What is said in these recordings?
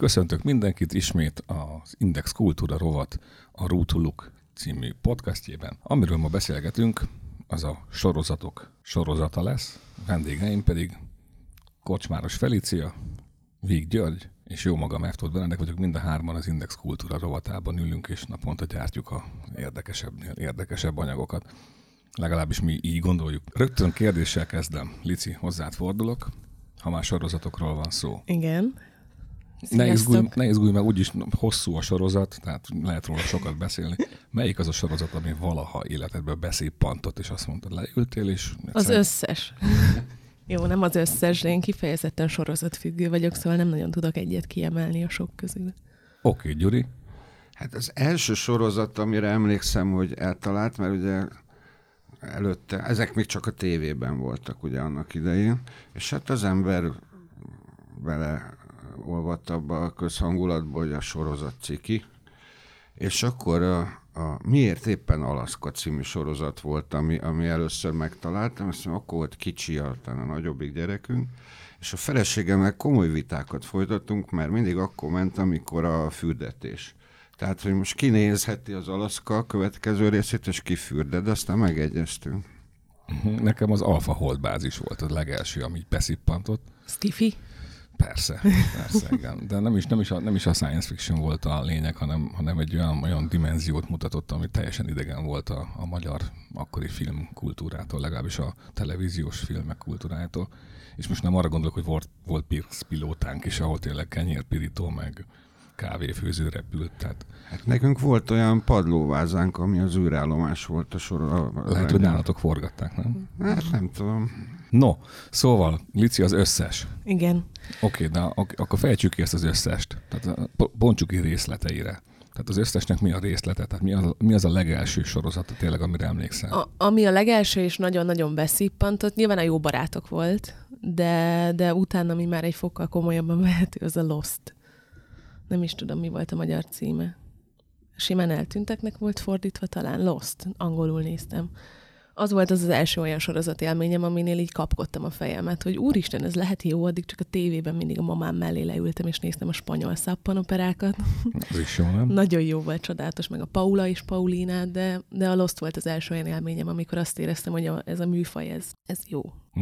Köszöntök mindenkit ismét az Index Kultúra rovat a Root to Look című podcastjében. Amiről ma beszélgetünk, az a sorozatok sorozata lesz. Vendégeim pedig Kocsmáros Felícia, Víg György és jó magam F. Benedek vagyok, mind a hárman az Index Kultúra rovatában ülünk, és naponta gyártjuk a érdekesebb anyagokat. Legalábbis mi így gondoljuk. Rögtön kérdéssel kezdem. Lici, hozzád fordulok, ha már sorozatokról van szó. Igen. Ne izgulj meg, úgyis hosszú a sorozat, tehát lehet róla sokat beszélni. Melyik az a sorozat, ami valaha életedben beszéppantott, és azt mondtad, leültél, és... Az összes. Jó, nem az összes, de én kifejezetten sorozatfüggő vagyok, szóval nem nagyon tudok egyet kiemelni a sok közül. Oké, Gyuri. Hát az első sorozat, amire emlékszem, hogy eltalált, mert ugye előtte, ezek még csak a tévében voltak ugye annak idején, és hát az ember vele olvadt abba a közhangulatba, hogy a sorozat ciki, és akkor a Miért éppen Alaszka című sorozat volt, ami először megtaláltam, azt mondom, akkor volt kicsi, aztán a nagyobbik gyerekünk, és a feleségemmel komoly vitákat folytattunk, mert mindig akkor ment, amikor a fürdetés. Tehát, hogy most kinézheti az Alaszka következő részét, és kifürde, de aztán megegyeztünk. Nekem az Alpha Hold bázis volt a legelső, ami így beszippantott. Stiffy? Persze, igen. De nem is a science fiction volt a lényeg, hanem egy olyan dimenziót mutatott, ami teljesen idegen volt a magyar akkori filmkultúrától, legalábbis a televíziós filmek kultúrájától. És most nem arra gondolok, hogy volt pilótánk is, ahol tényleg kenyérpirító, meg kávéfőző repült. Tehát... Hát nekünk volt olyan padlóvázánk, ami az űrállomás volt a sorozat. Lehet, hogy nálatok forgatták, nem? Hát nem tudom. No, szóval, Lici, az összes. Igen. Oké, de akkor fejtsük ki ezt az összest. Tehát bontsuk ki részleteire. Tehát az összesnek mi a részlete? Tehát mi az a legelső sorozat, tényleg, amire emlékszel? Ami a legelső és nagyon-nagyon beszippantott, nyilván a Jó barátok volt, de utána mi már egy fokkal komolyabban vehető, az a Lost. Nem is tudom, mi volt a magyar címe. Simán eltűnteknek volt fordítva, talán Lost, angolul néztem. Az volt az első olyan sorozat élményem, aminél így kapkodtam a fejemet, hogy úristen, ez lehet jó, addig csak a tévében mindig a mamám mellé leültem, és néztem a spanyol szappanoperákat. Az is jó, nem? Nagyon jó volt, csodálatos, meg a Paula és Paulina, de a Lost volt az első olyan élményem, amikor azt éreztem, hogy ez a műfaj, ez jó.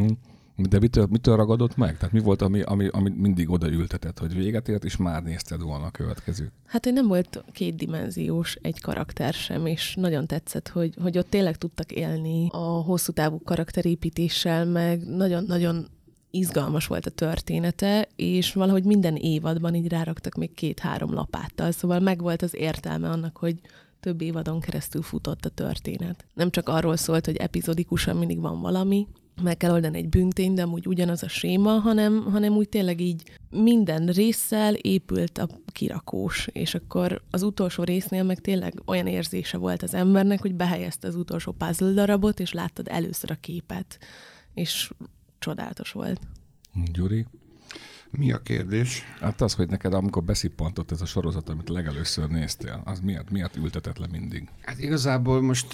De mitől ragadott meg? Tehát mi volt, ami mindig odaültetett, hogy véget ért, és már nézted volna a következőt? Hát, hogy nem volt kétdimenziós egy karakter sem, és nagyon tetszett, hogy ott tényleg tudtak élni a hosszú távú karakterépítéssel, meg nagyon-nagyon izgalmas volt a története, és valahogy minden évadban így ráraktak még 2-3 lapáttal, szóval megvolt az értelme annak, hogy több évadon keresztül futott a történet. Nem csak arról szólt, hogy epizodikusan mindig van valami, meg kell oldani egy bűntényt, de amúgy ugyanaz a séma, hanem úgy tényleg így minden résszel épült a kirakós, és akkor az utolsó résznél meg tényleg olyan érzése volt az embernek, hogy behelyezte az utolsó puzzle darabot, és láttad először a képet, és csodálatos volt. Gyuri? Mi a kérdés? Hát az, hogy neked amikor beszippantott ez a sorozat, amit legelőször néztél, az miért ültetett le mindig? Hát igazából most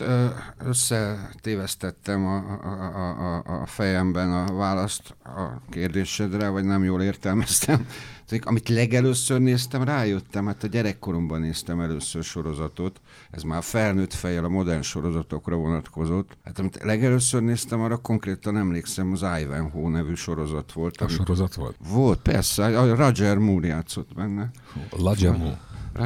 összetévesztettem a fejemben a választ a kérdésedre, vagy nem jól értelmeztem. Amit legelőször néztem, rájöttem, hát a gyerekkoromban néztem először sorozatot, ez már felnőtt fejjel a modern sorozatokra vonatkozott. Hát amit legelőször néztem, arra konkrétan emlékszem, az Ivanhoe nevű sorozat volt. A sorozat volt? Volt, persze, a Roger Moore játszott benne. Roger Moore.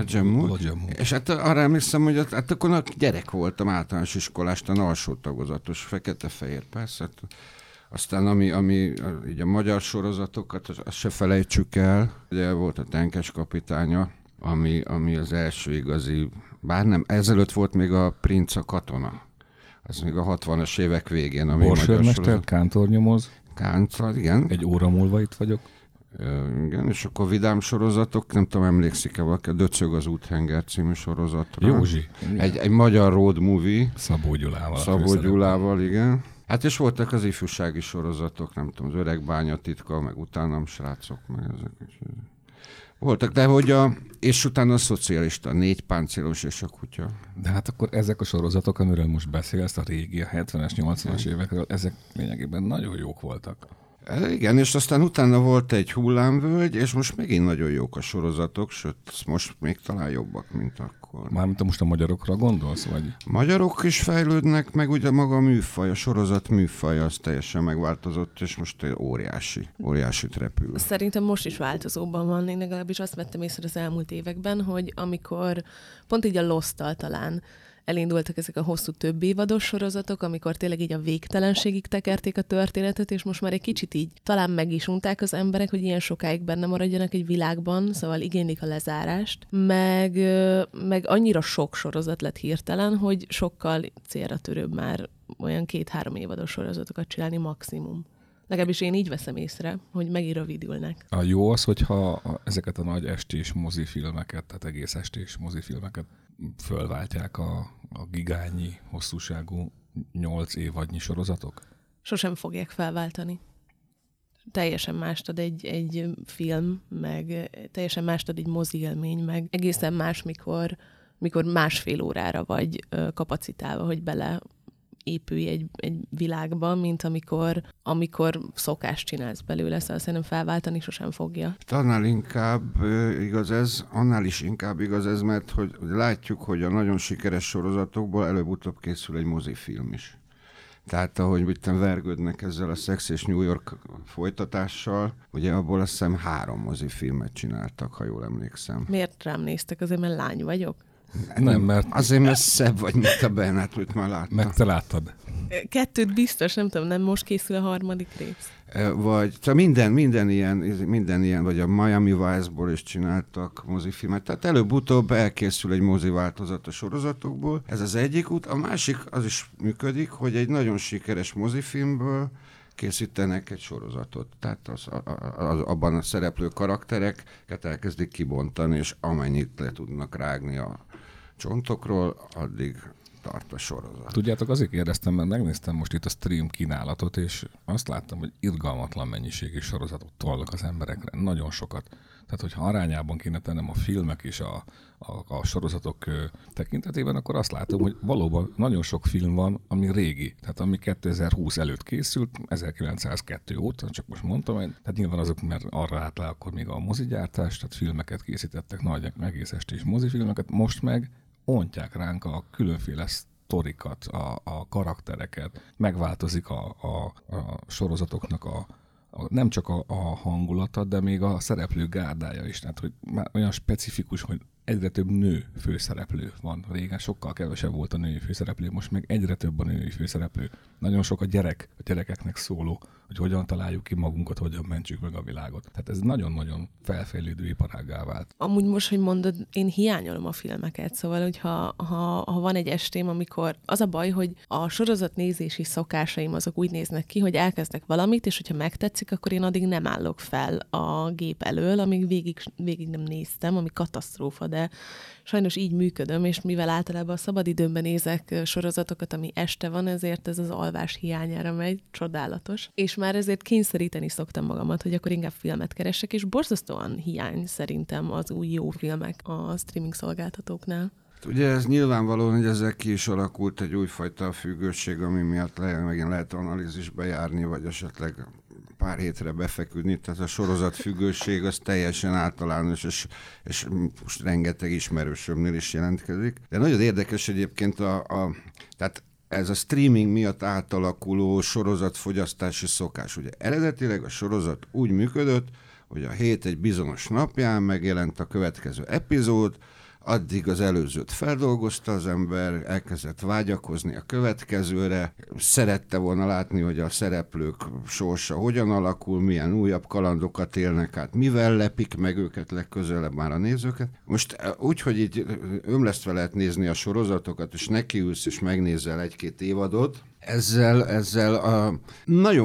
És hát arra emlékszem, hogy hát akkor a gyerek voltam, általános iskolástan, alsó tagozatos, fekete-fehér, persze. Aztán ami így a magyar sorozatokat, azt se felejtsük el. Ugye volt a Tenkes kapitánya, ami az első igazi, bár nem, ezelőtt volt még a Princ a katona. Az még a 60-as évek végén. Borsőrmester, Kántor nyomoz. Kántor, igen. Egy óra múlva itt vagyok. Igen, és akkor vidám sorozatok, nem tudom, emlékszik-e valaki, a Döcög az úthenger című sorozatra. Józsi. Egy magyar road movie. Szabó Gyulával. Szabó Gyulával, igen. Hát és voltak az ifjúsági sorozatok, nem tudom, az Öreg bánya titka, meg Utánam srácok, meg ezek is. Voltak, de hogy és utána a Szocialista, 4 páncélos és a kutya. De hát akkor ezek a sorozatok, amiről most beszélsz, a régi, a 70-es, 80-as évekről, ezek lényegében nagyon jók voltak. Igen, és aztán utána volt egy hullámvölgy, és most megint nagyon jók a sorozatok, sőt, most még talán jobbak, mint akkor. Mármint most a magyarokra gondolsz, vagy? Magyarok is fejlődnek, meg ugye maga a műfaj, a sorozat műfaj az teljesen megváltozott, és most óriásit repül. Szerintem most is változóban van. Én legalábbis azt vettem észre az elmúlt években, hogy amikor pont így a Lost-tal talán elindultak ezek a hosszú több évados sorozatok, amikor tényleg így a végtelenségig tekerték a történetet, és most már egy kicsit így talán meg is unták az emberek, hogy ilyen sokáig benne maradjanak egy világban, szóval igénylik a lezárást, meg annyira sok sorozat lett hirtelen, hogy sokkal célra törőbb már olyan 2-3 évados sorozatokat csinálni maximum. Legalábbis én így veszem észre, hogy megint rövidülnek. A jó az, hogyha ezeket a nagy estés mozifilmeket, tehát egész estés mozifilmeket fölváltják a gigányi, hosszúságú 8 évadnyi sorozatok? Sosem fogják felváltani. Teljesen mást ad egy film, meg teljesen mást ad egy mozi élmény, meg egészen más, mikor másfél órára vagy kapacitálva, hogy bele épülj egy világba, mint amikor szokást csinálsz belőle, szóval szerintem felváltani sosem fogja. Annál is inkább igaz ez, mert hogy látjuk, hogy a nagyon sikeres sorozatokból előbb-utóbb készül egy mozifilm is. Tehát ahogy vergődnek ezzel a Sex és New York folytatással, ugye abból azt hiszem 3 mozifilmet csináltak, ha jól emlékszem. Miért rám néztek? Azért, mert lány vagyok? Nem, mert... Azért, mert szebb vagy, mint a Bernát, amit már láttam. Meg te láttad. 2 biztos, nem tudom, nem most készül a 3. rész. Vagy minden ilyen, vagy a Miami Vice-ból is csináltak mozifilmet. Tehát előbb-utóbb elkészül egy mozi változat a sorozatokból. Ez az egyik út. A másik az is működik, hogy egy nagyon sikeres mozifilmből készítenek egy sorozatot. Tehát abban a szereplő karaktereket elkezdik kibontani, és amennyit le tudnak rágni a csontokról, addig tart a sorozat. Tudjátok, azért kérdeztem, mert megnéztem most itt a stream kínálatot, és azt láttam, hogy irgalmatlan mennyiségű sorozatot tolnak az emberekre. Nagyon sokat. Tehát, hogyha arányában kéne tennem a filmek és a sorozatok tekintetében, akkor azt látom, hogy valóban nagyon sok film van, ami régi. Tehát ami 2020 előtt készült, 1902 óta, csak most mondtam, tehát nyilván azok, mert arra állt le akkor még a mozigyártás, tehát filmeket készítettek, nagy egész estés mozifilmeket, most meg ontják ránk a különféle sztorikat, a karaktereket, megváltozik a sorozatoknak nem csak a hangulata, de még a szereplő gárdája is. Tehát, hogy már olyan specifikus, hogy egyre több nő főszereplő van. Régen sokkal kevesebb volt a női főszereplő, most meg egyre több a női főszereplő. Nagyon sok a gyerekeknek szóló, hogy hogyan találjuk ki magunkat, hogyan mentsük meg a világot. Tehát ez nagyon-nagyon felfejlődő iparággá vált. Amúgy most, hogy mondod, én hiányolom a filmeket, szóval, hogy ha van egy estém, amikor az a baj, hogy a sorozatnézési szokásaim azok úgy néznek ki, hogy elkezdek valamit, és hogyha megtetszik, akkor én addig nem állok fel a gép elől, amíg végig nem néztem, ami katasztrófa, de sajnos így működöm, és mivel általában a szabadidőmben nézek sorozatokat, ami este van, ezért ez az alvás hiányára megy, csodálatos. És már ezért kényszeríteni szoktam magamat, hogy akkor inkább filmet keresek, és borzasztóan hiány szerintem az új jó filmek a streaming szolgáltatóknál. Ugye ez nyilvánvalóan, hogy ezzel ki is alakult egy újfajta függőség, ami miatt megint lehet analízisbe járni, vagy esetleg pár hétre befeküdni, tehát a sorozatfüggőség az teljesen általános, és most rengeteg ismerősömnél is jelentkezik. De nagyon érdekes egyébként tehát ez a streaming miatt átalakuló sorozatfogyasztási szokás. Ugye eredetileg a sorozat úgy működött, hogy a hét egy bizonyos napján megjelent a következő epizód, addig az előzőt feldolgozta az ember, elkezdett vágyakozni a következőre, szerette volna látni, hogy a szereplők sorsa hogyan alakul, milyen újabb kalandokat élnek át, mivel lepik meg őket legközelebb már a nézőket. Most úgy, hogy így ömlesztve lehet nézni a sorozatokat, és nekiülsz és megnézel 1-2 évadot, ezzel nagyon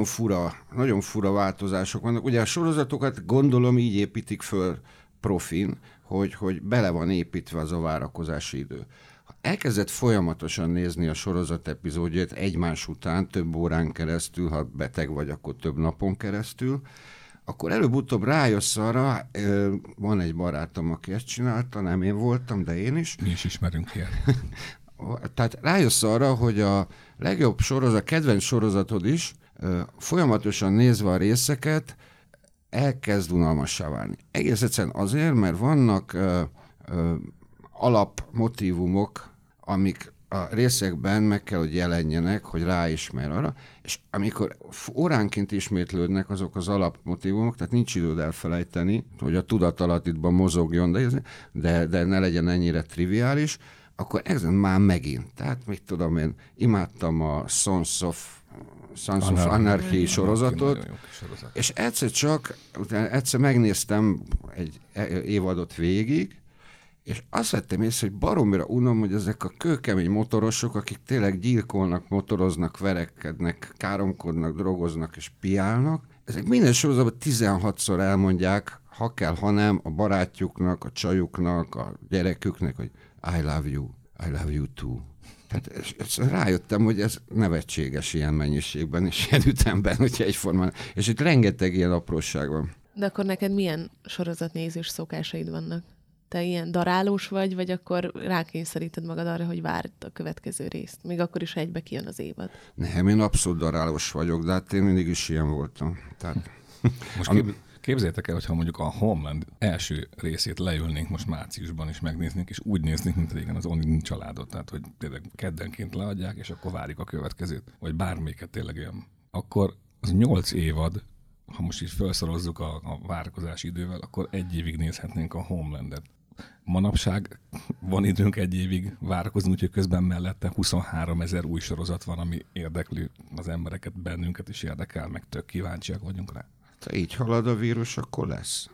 fura változások vannak. Ugye a sorozatokat gondolom így építik föl profin, hogy bele van építve az a várakozási idő. Ha elkezded folyamatosan nézni a sorozat epizódját egymás után, több órán keresztül, ha beteg vagy, akkor több napon keresztül, akkor előbb-utóbb rájössz arra, van egy barátom, aki ezt csinálta, nem én voltam, de én is. Mi is ismerünk ilyen. Tehát rájössz arra, hogy a legjobb sorozat, kedvenc sorozatod is folyamatosan nézve a részeket, elkezd unalmassá válni. Egész egyszerűen azért, mert vannak alapmotívumok, amik a részekben meg kell, hogy jelenjenek, hogy ráismer arra, és amikor óránként ismétlődnek azok az alapmotívumok, tehát nincs időd elfelejteni, hogy a tudatalattidban mozogjon, de ne legyen ennyire triviális, akkor ezen már megint. Tehát mit tudom én, imádtam a Sons of Anarchy sorozatot, és egyszer megnéztem egy évadot végig, és azt vettem észre, hogy baromira unom, hogy ezek a kőkemény motorosok, akik tényleg gyilkolnak, motoroznak, verekednek, káromkodnak, drogoznak és piálnak, ezek minden sorozatban 16-szor elmondják, ha kell, ha nem, a barátjuknak, a csajuknak, a gyereküknek, hogy I love you too. Tehát rájöttem, hogy ez nevetséges ilyen mennyiségben és ilyen ütemben, hogyha egyformán. És itt rengeteg ilyen apróság van. De akkor neked milyen sorozatnézős szokásaid vannak? Te ilyen darálós vagy akkor rákényszeríted magad arra, hogy várd a következő részt? Még akkor is egybe kijön az évad. Nem, én abszolút darálós vagyok, de hát én mindig is ilyen voltam. Tehát... Most képzeljétek el, hogyha mondjuk a Homeland első részét leülnénk most márciusban, és megnéznénk, és úgy néznénk, mint régen az Onin családot, tehát hogy tényleg keddenként leadják, és akkor várjuk a következőt, vagy bármelyiket tényleg ilyen. Akkor az 8 évad, ha most így felszorozzuk a várakozási idővel, akkor 1 évig nézhetnénk a Homelandet. Manapság van időnk 1 évig várakozni, úgyhogy közben mellette 23 000 új sorozat van, ami érdekli az embereket, bennünket is érdekel, meg tök kíváncsiak vagyunk rá. Ha így halad a vírus, akkor lesz.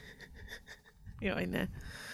Jaj, ne.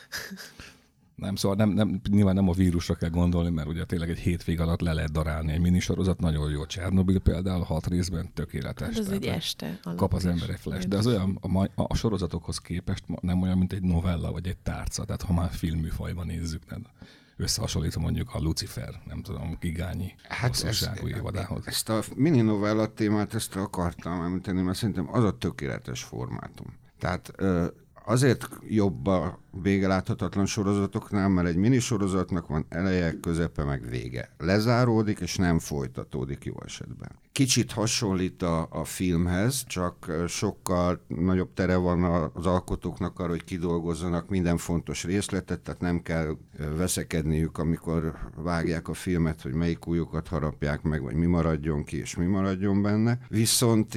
Nem, szóval nyilván nem a vírusra kell gondolni, mert ugye tényleg egy hétvég alatt le lehet darálni egy minisorozat, nagyon jó. Csernobil például 6 részben tökéletes. Hát az egy este alatt. Kap az ember egy flash. De az olyan a sorozatokhoz képest nem olyan, mint egy novella vagy egy tárca. Tehát ha már filmműfajban nézzük, összehasonlítom mondjuk a Lucifer, nem tudom, gigányi hosszúságú évadához. Ezt a mini novella témát ezt akartam említeni, mert szerintem az a tökéletes formátum. Tehát azért jobb a vége láthatatlan sorozatoknál, mert egy minisorozatnak van eleje, közepe, meg vége. Lezáródik, és nem folytatódik jó esetben. Kicsit hasonlít a filmhez, csak sokkal nagyobb tere van az alkotóknak arra, hogy kidolgozzanak minden fontos részletet, tehát nem kell veszekedniük, amikor vágják a filmet, hogy melyik ujjukat harapják meg, vagy mi maradjon ki, és mi maradjon benne. Viszont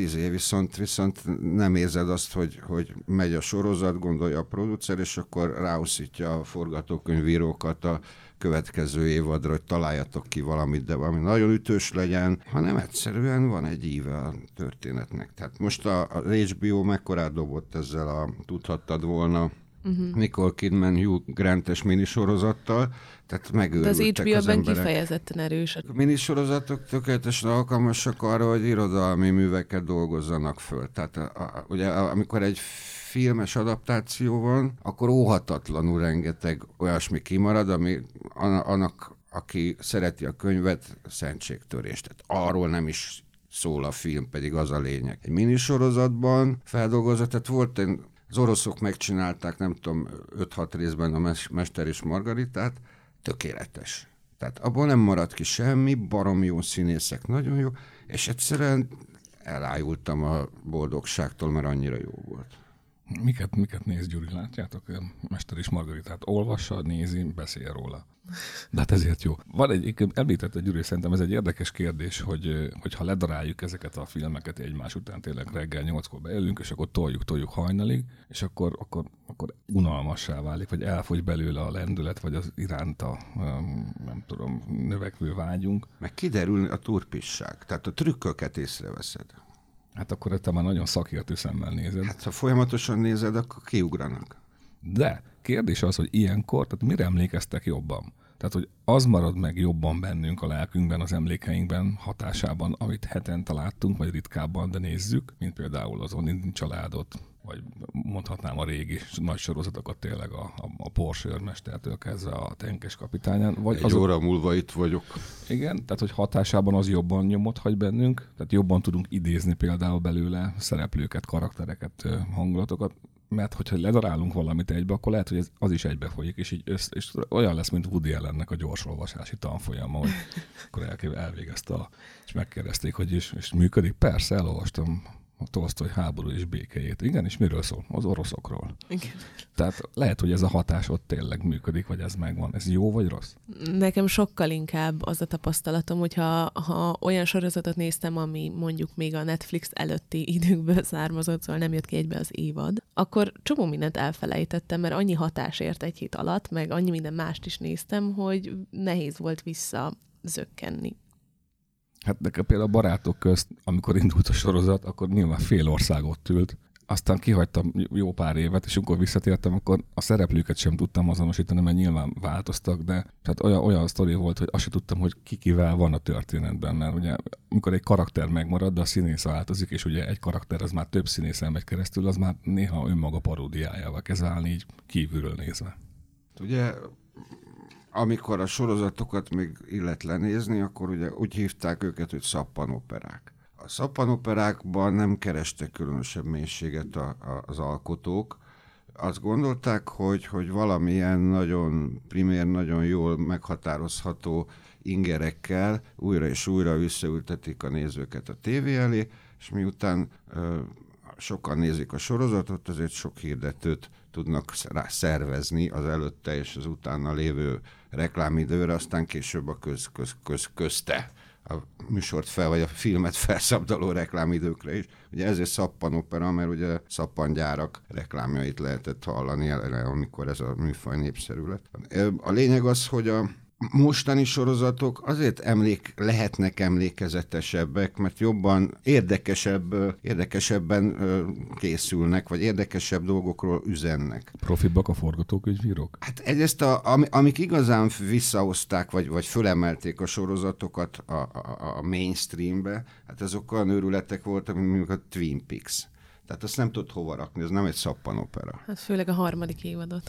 nem érzed azt, hogy megy a sorozat, gondolja a producer, és akkor ráuszítja a forgatókönyvírókat a következő évadra, hogy találjatok ki valamit, de valami nagyon ütős legyen, hanem egyszerűen van egy íve a történetnek. Tehát most a HBO mekkorát dobott ezzel a tudhattad volna Nicole Kidman, Hugh Grant-es minisorozattal, tehát megőrültek az az emberek. kifejezetten erős. A minisorozatok tökéletesen alkalmasak arra, hogy irodalmi műveket dolgozzanak föl. Tehát ugye amikor egy filmes adaptáció van, akkor óhatatlanul rengeteg olyasmi kimarad, ami annak, aki szereti a könyvet, szentségtörés. Tehát arról nem is szól a film, pedig az a lényeg. Egy minisorozatban feldolgozott, tehát volt az oroszok megcsinálták, nem tudom, 5-6 részben a Mester és Margaritát, tökéletes. Tehát abból nem maradt ki semmi, barom jó színészek, nagyon jó, és egyszerűen elájultam a boldogságtól, mert annyira jó volt. Miket néz, Gyuri, látjátok? Mester és Margaritát olvassa, nézi, beszél róla. De hát ezért jó. Van említette Gyuri, szerintem ez egy érdekes kérdés, hogy ha ledaráljuk ezeket a filmeket egymás után, tényleg reggel 8-kor beélünk, és akkor toljuk hajnalig, és akkor unalmassá válik, vagy elfogy belőle a lendület, vagy az iránta, nem tudom, növekvő vágyunk. Meg kiderül a turpisság, tehát a trükköket észreveszed. Hát akkor te már nagyon szakértő szemmel nézed. Hát ha folyamatosan nézed, akkor kiugranak. De kérdés az, hogy ilyenkor, tehát mire emlékeztek jobban? Tehát, hogy az marad meg jobban bennünk a lelkünkben, az emlékeinkben, hatásában, amit hetente láttunk, vagy ritkábban, de nézzük, mint például az Onin családot, vagy mondhatnám a régi nagy sorozatokat tényleg a Porsche őrmestertől kezdve a Tenkes kapitányán. Vagy egy óra múlva itt vagyok. Igen, tehát hogy hatásában az jobban nyomot hagy bennünk, tehát jobban tudunk idézni például belőle szereplőket, karaktereket, hangulatokat, mert hogyha ledarálunk valamit egybe, akkor lehet, hogy az is egybe folyik, és így és olyan lesz, mint Woody Allennek a gyorsolvasási tanfolyama, hogy akkor elvégezte, és megkérdezték, hogy és működik. Persze, elolvastam a Tolsztoj Háború és békéjét. Igen, és miről szól? Az oroszokról. Igen. Tehát lehet, hogy ez a hatás ott tényleg működik, vagy ez megvan. Ez jó vagy rossz? Nekem sokkal inkább az a tapasztalatom, hogyha olyan sorozatot néztem, ami mondjuk még a Netflix előtti időkből származott, szóval nem jött ki egybe az évad, akkor csomó mindent elfelejtettem, mert annyi hatás ért egy hét alatt, meg annyi minden mást is néztem, hogy nehéz volt visszazökkenni. Hát nekem például a barátok közt, amikor indult a sorozat, akkor nyilván fél ország ott ült. Aztán kihagytam jó pár évet, és amikor visszatértem, akkor a szereplőket sem tudtam azonosítani, mert nyilván változtak, de tehát olyan sztori volt, hogy azt sem tudtam, hogy kivel van a történetben, mert ugye amikor egy karakter megmarad, de a színész változik, és ugye egy karakter az már több színészen megy keresztül, az már néha önmaga paródiájával kezd állni, így kívülről nézve. Ugye amikor a sorozatokat még illet lenézni, akkor ugye úgy hívták őket, hogy szappanoperák. A szappanoperákban nem kerestek különösebb mélységet az alkotók. Azt gondolták, hogy valamilyen nagyon primér, nagyon jól meghatározható ingerekkel újra és újra visszaültetik a nézőket a tévé elé, és miután sokan nézik a sorozatot, azért sok hirdetőt tudnak rá szervezni az előtte és az utána lévő reklámidőre, aztán később a közte a műsort vagy a filmet felszabdaló reklámidőkre is. Ugye ezért szappanopera, mert ugye szappangyárak reklámjait lehetett hallani, amikor ez a műfaj népszerű lett. A lényeg az, hogy a mostani sorozatok azért lehetnek emlékezetesebbek, mert jobban érdekesebben készülnek, vagy érdekesebb dolgokról üzennek. Profibbak a forgatókönyvírók? Hát egyrészt amik igazán visszahozták, vagy fölemelték a sorozatokat a mainstreambe, hát azok olyan őrületek voltak, mint mondjuk a Twin Peaks. Tehát azt nem tudod hova rakni, ez nem egy szappanopera. Hát főleg a harmadik évadot,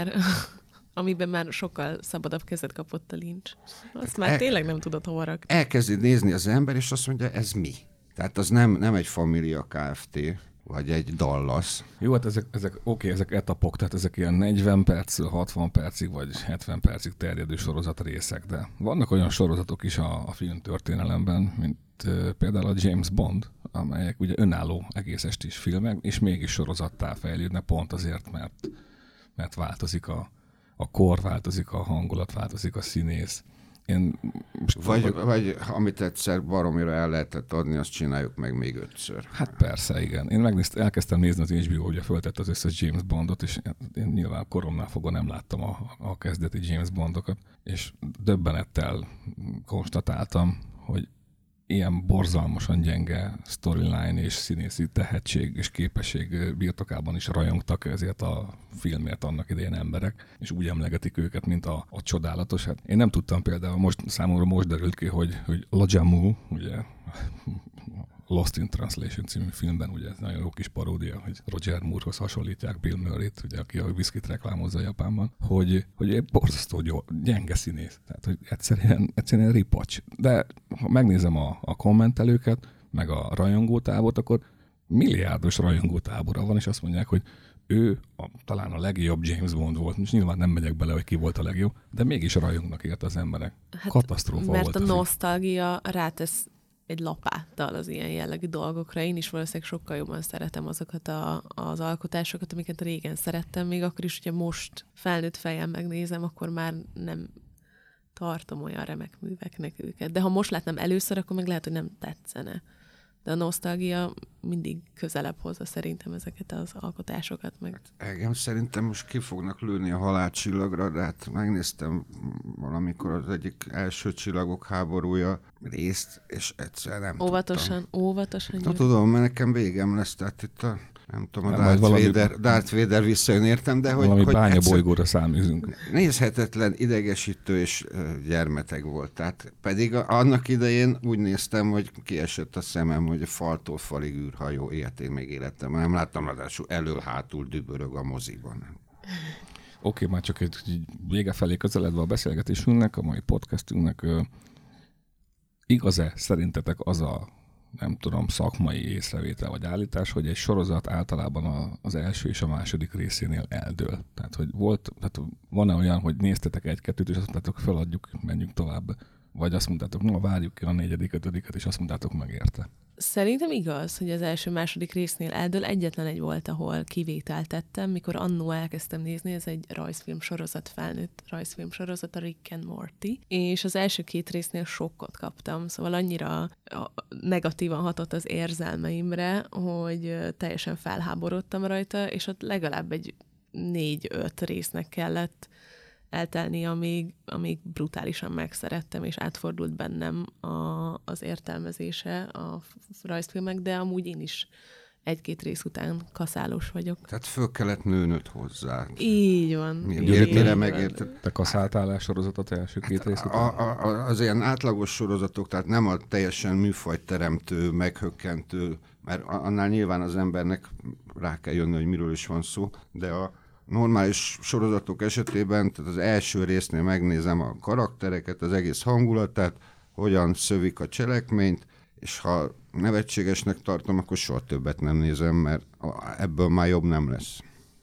amiben már sokkal szabadabb kezet kapott a Lynch. Azt már tényleg nem tudod hova rakni. Elkezdi nézni az ember, és azt mondja, ez mi? Tehát az nem egy Família Kft., vagy egy Dallas. Jó, hát ezek etapok, tehát ezek ilyen 40 percről 60 percig, vagy 70 percig terjedő sorozat részek, de vannak olyan sorozatok is a filmtörténelemben, mint például a James Bond, amelyek ugye önálló egész estés filmek, és mégis sorozattá fejlődnek pont azért, mert változik a kor, változik a hangulat, változik a színész. Vagy amit egyszer baromira el lehetett adni, azt csináljuk meg még 5-ször. Hát persze, igen. Én elkezdtem nézni az HBO, ugye föltett az összes James Bondot, és én nyilván koromnál fogva nem láttam a kezdeti James Bondokat, és döbbenettel konstatáltam, hogy ilyen borzalmasan gyenge storyline és színészi tehetség és képesség birtokában is rajongtak ezért a filmért annak idején emberek, és úgy emlegetik őket, mint a csodálatos. Hát én nem tudtam például, számomra most derült ki, hogy La Jamu, ugye Lost in Translation című filmben, ugye ez nagyon jó kis paródia, hogy Roger Moore-hoz hasonlítják Bill Murray-t, ugye, aki a whiskyt reklámozza Japánban, hogy egy borzasztó gyenge színész. Tehát, hogy egyszerűen ripacs. De ha megnézem a kommentelőket, meg a rajongótábort, akkor milliárdos rajongótábora van, és azt mondják, hogy ő talán a legjobb James Bond volt. Most nyilván nem megyek bele, hogy ki volt a legjobb, de mégis rajongnak érte az emberek. Hát, katasztrófa mert volt a nosztalgia rátesz egy lapáttal az ilyen jellegű dolgokra. Én is valószínűleg sokkal jobban szeretem azokat az alkotásokat, amiket régen szerettem, még akkor is, hogyha most felnőtt fejjel megnézem, akkor már nem tartom olyan remek műveknek őket. De ha most látnám először, akkor meg lehet, hogy nem tetszene. De a nosztalgia mindig közelebb hozza szerintem ezeket az alkotásokat meg. Engem szerintem most ki fognak lőni a halálcsillagra, de hát megnéztem valamikor az egyik első Csillagok háborúja részt, és egyszer nem Óvatosan. Na, tudom, mert nekem végem lesz, tehát itt nem tudom, Darth Vader visszajön, értem, de hogy... Valami bányabolygóra számízunk. Nézhetetlen, idegesítő és gyermeteg volt. Tehát pedig annak idején úgy néztem, hogy kiesett a szemem, hogy a faltól falig űrhajó én még életem. Nem láttam, ráadásul elől-hátul dübörög a moziban. Oké, már csak egy vége felé közeledve a beszélgetésünknek, a mai podcastünknek. Igaz-e szerintetek az a nem tudom, szakmai észrevétel vagy állítás, hogy egy sorozat általában az első és a második részénél eldől. Tehát, hogy tehát van-e olyan, hogy néztetek egy-kettőt, és azt mondtátok, feladjuk, menjünk tovább. Vagy azt mondtátok, no, várjuk ki a 4., 5., és azt mondtátok, megérte. Szerintem igaz, hogy az első-második résznél eldől. Egyetlen egy volt, ahol kivételt tettem, mikor annó elkezdtem nézni, ez egy rajzfilm sorozat, felnőtt rajzfilm sorozat, a Rick and Morty, és az első 2 résznél sokkot kaptam, szóval annyira negatívan hatott az érzelmeimre, hogy teljesen felháborodtam rajta, és ott legalább egy 4-5 résznek kellett eltelni, amíg brutálisan megszerettem, és átfordult bennem az értelmezése a rajzfilmek, de amúgy én is 1-2 rész után kaszálós vagyok. Tehát föl kellett nőnöd hozzá. Így van. Mire megérted? Te kaszáltál el sorozatot első 2 rész után? Az ilyen átlagos sorozatok, tehát nem a teljesen műfajteremtő, meghökkentő, mert annál nyilván az embernek rá kell jönni, hogy miről is van szó, de a normális sorozatok esetében, tehát az első résznél megnézem a karaktereket, az egész hangulatát, hogyan szövik a cselekményt, és ha nevetségesnek tartom, akkor soha többet nem nézem, mert ebből már jobb nem lesz.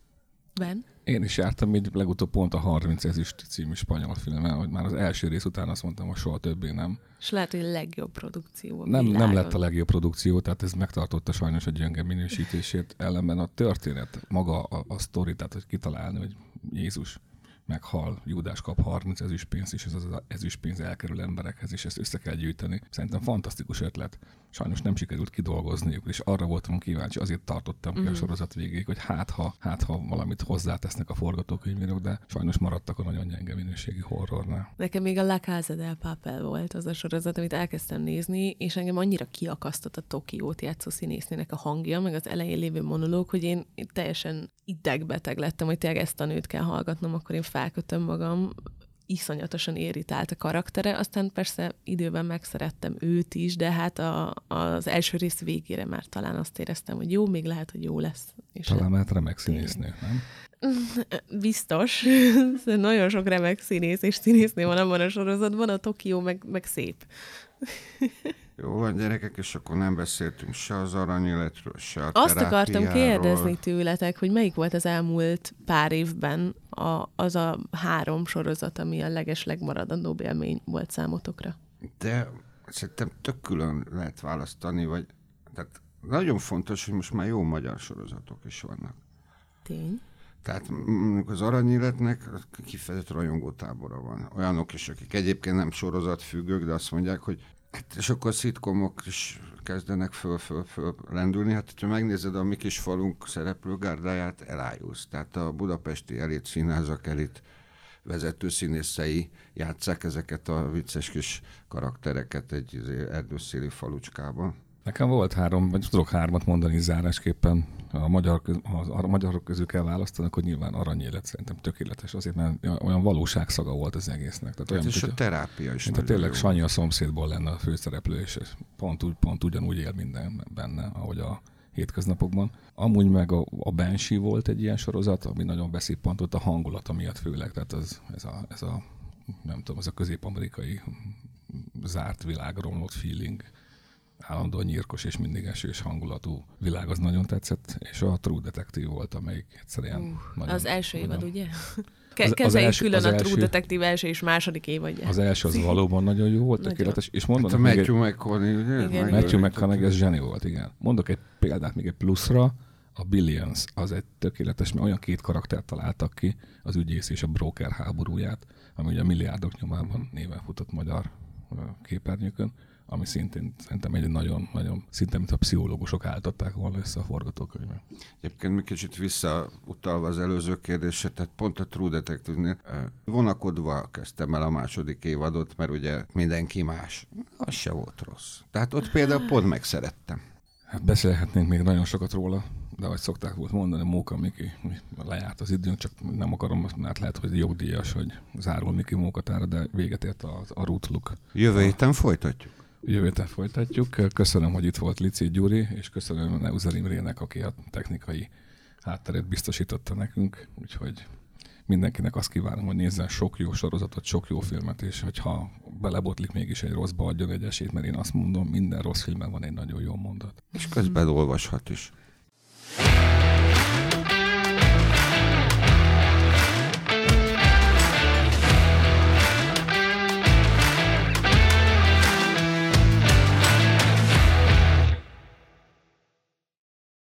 Ben? Én is jártam így legutóbb pont a 30 ezüst című spanyol filmen, hogy már az első rész után azt mondtam, hogy soha többé nem. És lehet, hogy a legjobb produkció. Nem lett a legjobb produkció, tehát ez megtartotta sajnos a gyönge minősítését. Ellenben a történet, maga a sztori, tehát hogy kitalálni, hogy Jézus meghal, Júdás kap 30 ezüstpénzt, és ez az ezüstpénz elkerül emberekhez, és ezt össze kell gyűjteni. Szerintem fantasztikus ötlet. Sajnos nem sikerült kidolgozniuk, és arra voltam kíváncsi, azért tartottam ki a sorozat végéig, hogy hát ha valamit hozzátesznek a forgatókönyvírók, de sajnos maradtak a nagyon gyenge minőségi horrornál. Nekem még a La Casa del Papel volt az a sorozat, amit elkezdtem nézni, és engem annyira kiakasztott a Tokiót játszó színésznének a hangja, meg az elején lévő monológ, hogy én teljesen idegbeteg lettem, hogy tényleg ezt a nőt kell hallgatnom, akkor én felkötöm magam. Iszonyatosan irritált a karaktere, aztán persze időben megszerettem őt is, de hát az első rész végére már talán azt éreztem, hogy jó, még lehet, hogy jó lesz. És talán már remek színésznő, nem? Biztos. Nagyon sok remek színész és színésznő van abban a sorozatban, a Tokió meg szép. Jó van, gyerekek, és akkor nem beszéltünk se az aranyéletről, se a Azt terápiáról. akartam kérdezni tőletek, hogy melyik volt az elmúlt pár évben az a 3 sorozat, ami a legmaradandóbb élmény volt számotokra? De szerintem tök külön lehet választani, vagy tehát nagyon fontos, hogy most már jó magyar sorozatok is vannak. Tény. Tehát az aranyéletnek kifejezett rajongótábora van. Olyanok is, akik egyébként nem sorozatfüggők, de azt mondják, hogy és akkor szitkomok is kezdenek föl lendülni. Hát, ha megnézed a mi kis falunk szereplőgárdáját, elájulsz. Tehát a budapesti elit színházak elit vezető színészei játsszák ezeket a vicces kis karaktereket egy erdőszéli falucskában. Nekem volt 3, vagy tudok 3 mondani zárásképpen. A magyarok közül kell választanak, hogy nyilván aranyélet szerintem tökéletes, azért mert olyan valóságszaga volt az egésznek. Tehát olyan, és a terápia is. Tehát tényleg Sanyi a szomszédból lenne a főszereplő, és pont ugyanúgy él minden benne, ahogy a hétköznapokban. Amúgy meg a Banshee volt egy ilyen sorozat, ami nagyon beszippantott a hangulata miatt főleg, tehát ez a nem tudom, ez a közép-amerikai zárt világ, romlott feeling, állandóan nyírkos és mindig esős hangulatú világ, az nagyon tetszett, és a True Detective volt, amelyik egyszerűen nagyon... Az első évad, nagyon... ugye? Kezeljük külön a True Detective első és második évadja. Az első az valóban nagyon jó volt, tökéletes, és mondom... Hát a Matthew McConaughey, ugye? Matthew McConaughey, ez zseni volt, igen. Mondok egy példát még egy pluszra, a Billions az egy tökéletes, mert olyan 2 karaktert találtak ki, az ügyész és a broker háborúját, ami ugye a milliárdok nyomában néven futott magyar képernyőkön, ami szintén szerintem egy nagyon, szinte mint a pszichológusok álltatták volna össze a forgatókönyvet. Egyébként még kicsit visszautalva az előző kérdésre, tehát pont a True Detective-nél vonakodva kezdtem el a második évadot, mert ugye mindenki más. Az se volt rossz. Tehát ott például pont megszerettem. Hát beszélhetnénk még nagyon sokat róla, de ahogy szokták volt mondani, Móka Miki, lejárt az időnk, csak nem akarom, mert lehet, hogy jogdíjas, hogy zárul Miki Mókatára, de véget ért a Root Look. Jövő héten folytatjuk. Jövő héten folytatjuk. Köszönöm, hogy itt volt Lici Gyuri, és köszönöm Neuser Imrének, aki a technikai hátteret biztosította nekünk, úgyhogy mindenkinek azt kívánom, hogy nézzen sok jó sorozatot, sok jó filmet, és hogyha belebotlik mégis egy rosszba, adjon egy esélyt, mert én azt mondom, minden rossz filmben van egy nagyon jó mondat. És közben olvashat is.